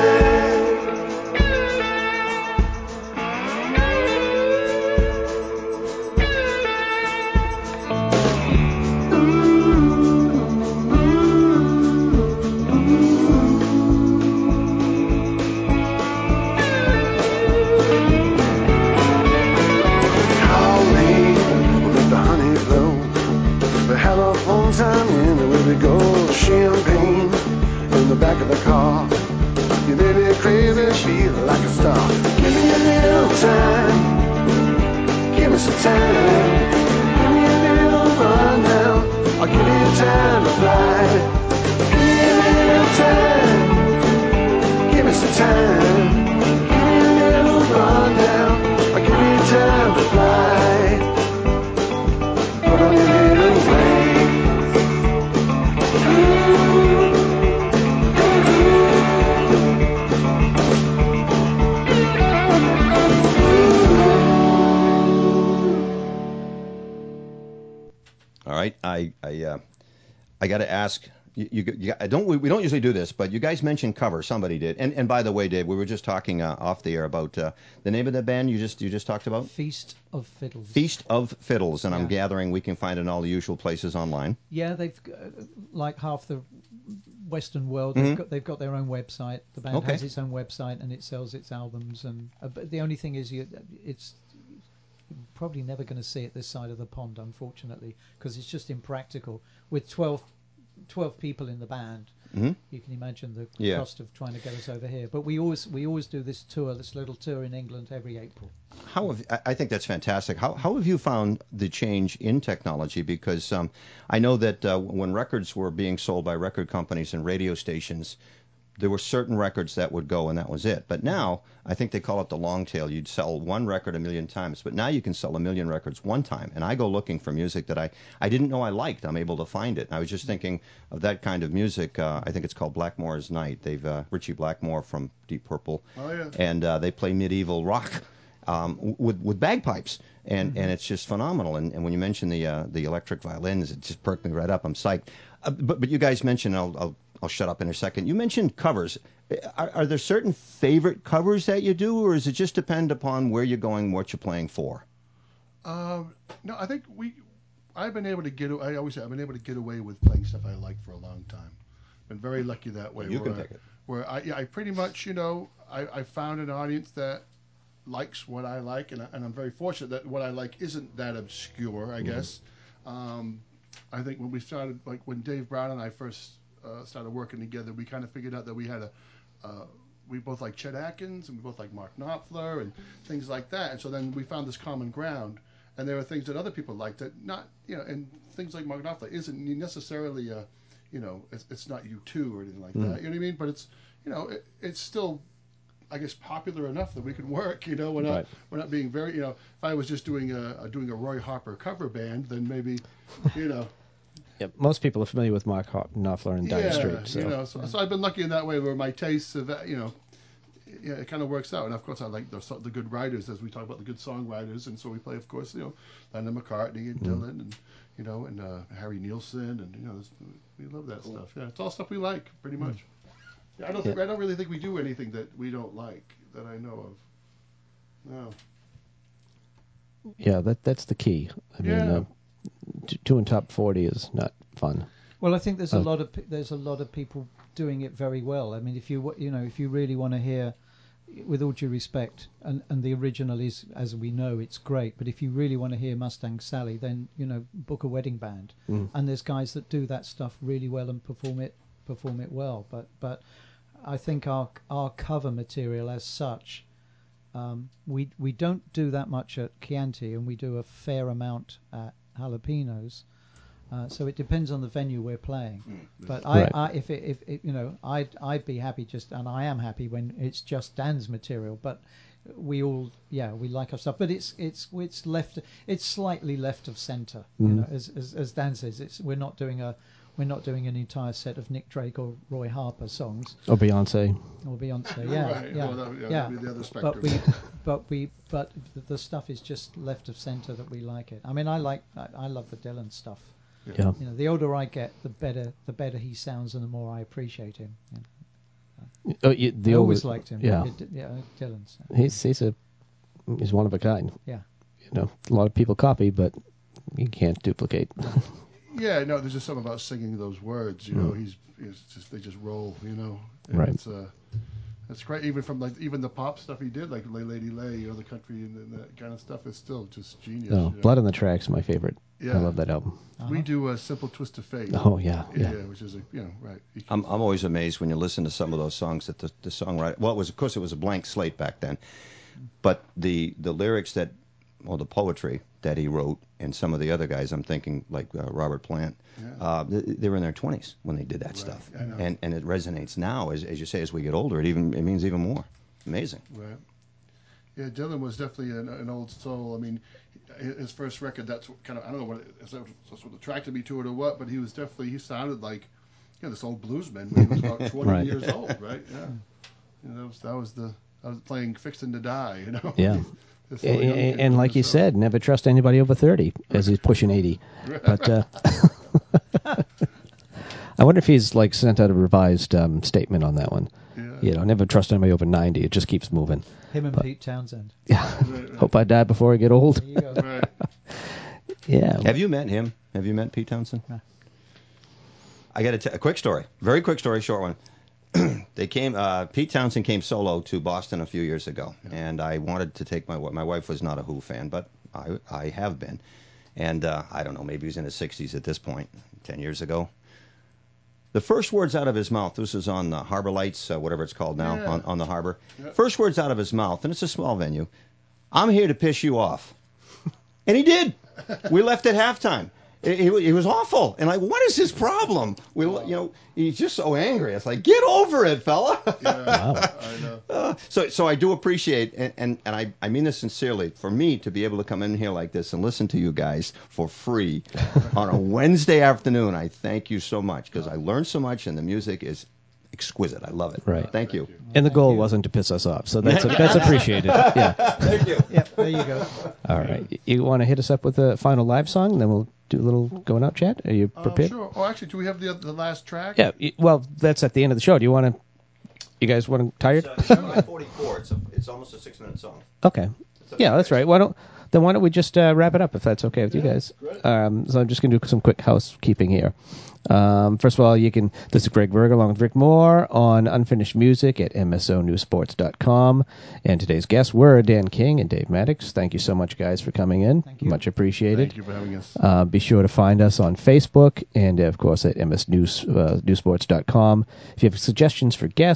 Call me, we'll make the honey flow. We have a fun time in the way we go. Champagne in the back of the car. You made me crazy, feel like a star. Give me a little time. Give me some time. Give me a little rundown. I'll give you time to fly. Give me a little time. Give me some time. Give me a little rundown. I'll give you time to fly. Put on your little wings. All right, I got to ask. I don't. We don't usually do this, but you guys mentioned cover. Somebody did. And by the way, Dave, we were just talking off the air about the name of the band you just talked about. Feast of Fiddles. Feast of Fiddles, and I'm Yeah. gathering we can find it in all the usual places online. Yeah, they've like half the Western world. Mhm. They've got their own website. The band Okay. has its own website and it sells its albums. And but the only thing is, it's you're probably never going to see it this side of the pond, unfortunately, because it's just impractical with 12 people in the band. Mhm. You can imagine the Yeah. cost of trying to get us over here. But we always do this tour, this little tour in England every April. I think that's fantastic. How have you found the change in technology? Because I know that when records were being sold by record companies and radio stations, there were certain records that would go and that was it. But now, I think they call it the long tail. You'd sell one record a million times, but now you can sell a million records one time. And I go looking for music that I didn't know I liked. I'm able to find it. And I was just thinking of that kind of music. I think it's called Blackmore's Night. They've Richie Blackmore from Deep Purple. Oh, yeah. And they play medieval rock with bagpipes. And it's just phenomenal. And when you mention the electric violins, it just perked me right up. I'm psyched. But you guys mentioned, I'll shut up in a second. You mentioned covers. Are there certain favorite covers that you do, or does it just depend upon where you're going, what you're playing for? No, I think I've been able to I always say I've been able to get away with playing stuff I like for a long time. Been very lucky that way. You can pick it. Where I pretty much, I found an audience that likes what I like, and I'm very fortunate that what I like isn't that obscure, I guess. I think when we started, like when Dave Brown and I first started working together, we kind of figured out that we had we both like Chet Atkins and we both like Mark Knopfler and things like that. And so then we found this common ground. and there are things that other people like that not, and things like Mark Knopfler isn't necessarily a, it's not U2 or anything like that. You know what I mean? But it's, it's still, I guess, popular enough that we can work. We're not being very, if I was just doing a Roy Harper cover band, then maybe, Yeah, most people are familiar with Mark Knopfler and Dire Straits. So. So I've been lucky in that way where my tastes have, it kind of works out. And of course, I like the good writers, as we talk about the good songwriters, and so we play, of course, Lennon McCartney and Dylan and and Harry Nilsson, and we love that stuff. Yeah, it's all stuff we like, pretty much. Yeah, I don't really think we do anything that we don't like that I know of. No. Yeah, that's the key. I mean, doing top 40 is not fun. Well, I think there's a lot of people doing it very well. I mean, if you really want to hear, with all due respect, and the original is, as we know, it's great. But if you really want to hear Mustang Sally, then book a wedding band. And there's guys that do that stuff really well and perform it well. But I think our cover material as such, we don't do that much at Chianti, and we do a fair amount at Jalapenos. So it depends on the venue we're playing. But I'd be happy and I am happy when it's just Dan's material. But we like our stuff. But it's slightly left of center. As Dan says, we're not doing an entire set of Nick Drake or Roy Harper songs. Or Beyonce. Yeah. The other spectrum. But the stuff is just left of center that we like it. I mean, I love the Dylan stuff. Yeah. The older I get, the better he sounds, and the more I appreciate him. I always liked him. Yeah. Dylan's. He's one of a kind. Yeah. A lot of people copy, but you can't duplicate. Yeah, no, there's just something about singing those words. They just roll. And right. It's great. Even from even the pop stuff he did, like Lay Lady Lay, the country and that kind of stuff is still just genius. Blood on the Tracks, my favorite. Yeah. I love that album. We do a Simple Twist of Fate. Oh yeah. Which is right. I'm always amazed when you listen to some of those songs that the songwriter. Well, it was a blank slate back then, but the lyrics the poetry that he wrote, and some of the other guys, I'm thinking like Robert Plant, they were in their 20s when they did that stuff, and it resonates now as you say, as we get older. It means even more. Amazing. Right. Yeah, Dylan was definitely an old soul. I mean, his first record, that's kind of, I don't know that's what attracted me to it or what, but he sounded like this old bluesman when he was about 20 years old, right? Yeah. I was playing Fixin' to Die, Yeah. And like you said, never trust anybody over 30 as he's pushing 80. But I wonder if he's sent out a revised statement on that one. Yeah. Never trust anybody over 90. It just keeps moving. Him and Pete Townsend. Yeah. Right. Hope I die before I get old. There you go. Right. Yeah. Have you met him? Have you met Pete Townsend? No. I got a quick story. Very quick story, short one. Pete Townsend came solo to Boston a few years ago, and I wanted to take my wife was not a Who fan, but I have been, and I don't know, maybe he was in his 60s at this point, 10 years ago. The first words out of his mouth, this is on the Harbor Lights, whatever it's called now, on the harbor. Yep. First words out of his mouth, and it's a small venue, "I'm here to piss you off." And he did. We left at halftime. He was awful, and what is his problem? He's just so angry. It's like, get over it, fella. Yeah, I know. So I do appreciate, and I mean this sincerely, for me to be able to come in here like this and listen to you guys for free on a Wednesday afternoon. I thank you so much because I learned so much, and the music is exquisite. I love it. Right. Thank you. And the goal wasn't to piss us off, so that's appreciated. Yeah. Thank you. Yeah, there you go. All right. You want to hit us up with a final live song, and then we'll do a little going out chat? Are you prepared? Sure. Oh, actually, do we have the last track? Yeah. Well, that's at the end of the show. Do you want to? You guys want to tired? It's 44. It's almost a 6-minute song. Okay. Yeah, that's right. Why don't we just wrap it up if that's okay with you guys? Great. So I'm just going to do some quick housekeeping here. First of all, this is Greg Verga along with Rick Moore on Unfinished Music at msonewsports.com. And today's guests were Dan King and Dave Maddox. Thank you so much, guys, for coming in. Thank you. Much appreciated. Thank you for having us. Be sure to find us on Facebook and, of course, at msnewsports.com. If you have suggestions for guests,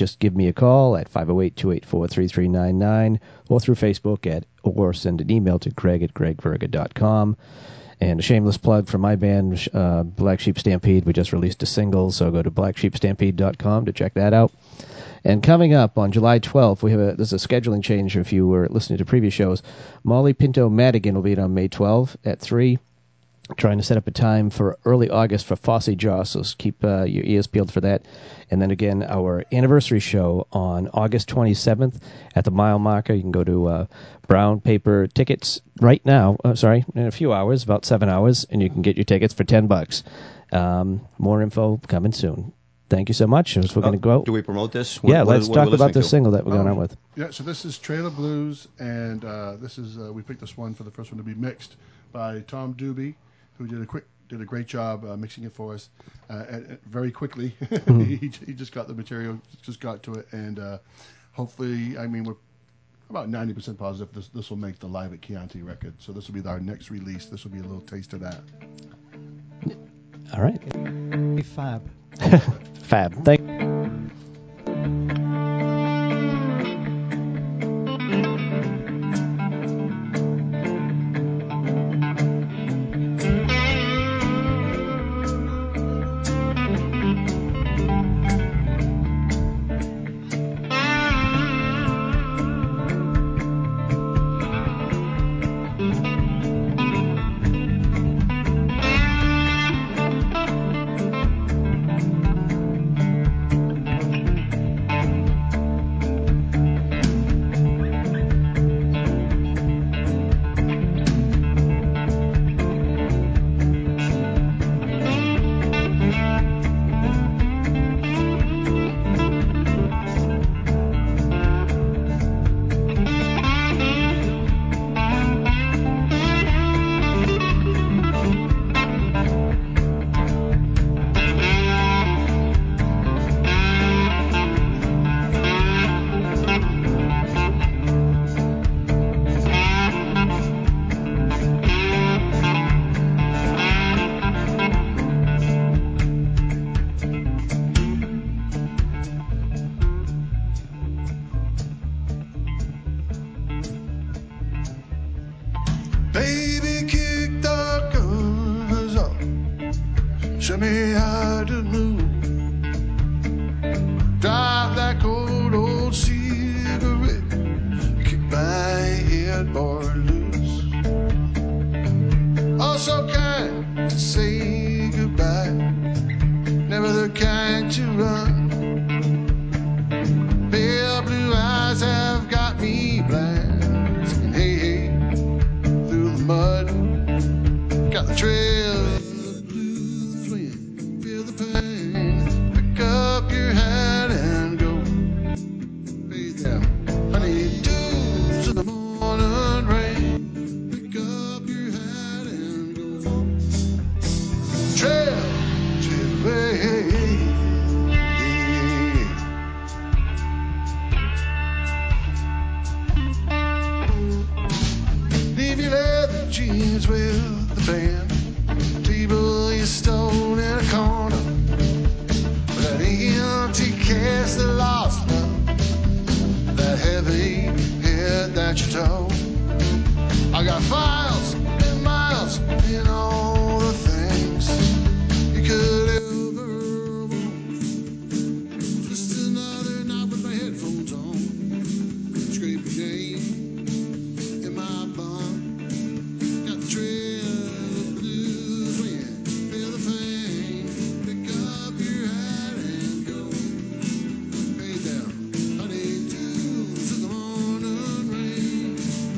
just give me a call at 508-284-3399 or through Facebook or send an email to greg@gregverga.com. And a shameless plug for my band, Black Sheep Stampede. We just released a single, so go to blacksheepstampede.com to check that out. And coming up on July 12th, there's a scheduling change if you were listening to previous shows. Molly Pinto Madigan will be on May 12th at 3. Trying to set up a time for early August for Fosse Jaw, so keep your ears peeled for that. And then again, our anniversary show on August 27th at the mile marker. You can go to Brown Paper Tickets right now. In a few hours, about 7 hours, and you can get your tickets for $10. More info coming soon. Thank you so much. We're going to go. Do we promote this? Let's talk about the single that we're going on with. Yeah, so this is Trailer Blues, and this is we picked this one for the first one to be mixed by Tom Doobie, who did a great job mixing it for us very quickly. He just got the material, just got to it, and hopefully, we're about 90% positive this will make the Live at Chianti record. So this will be our next release. This will be a little taste of that. All right. Fab. Fab. Thank Baby, kick the covers off. Show me how to move. Drive that cold old cigarette. Kick my headboard loose. Oh, so kind to say goodbye. Never the kind to run. Pale blue eyes have got me blind. Saying, hey, hey. Mud, got the trail of the blues swing, feel the pain, pick up your hat and go. Hey there, honey, dudes in the morning rain, pick up your hat and go. Trail, away. Leave your leather jeans with the band. Table you stole in a corner. That empty case that lost love. That heavy head that you told. I got files and miles in all the things you could ever want. Just another night with my headphones on. Scrape your name in my bum. Got the trail of blues wind. Feel the pain. Pick up your hat and go. Hey there, honey, dudes in the morning rain.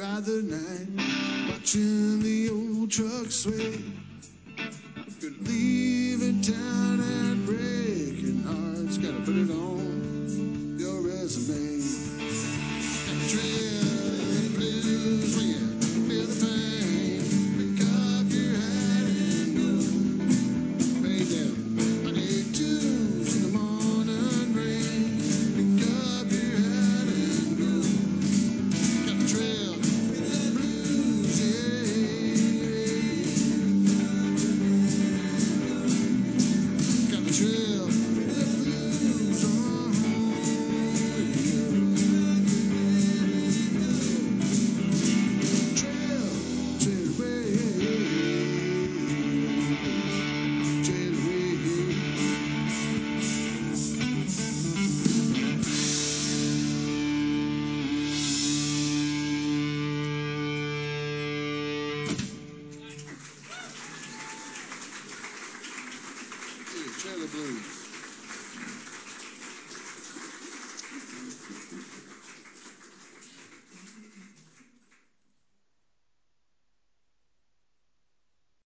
by the night, watching the old truck sway. Could leave in town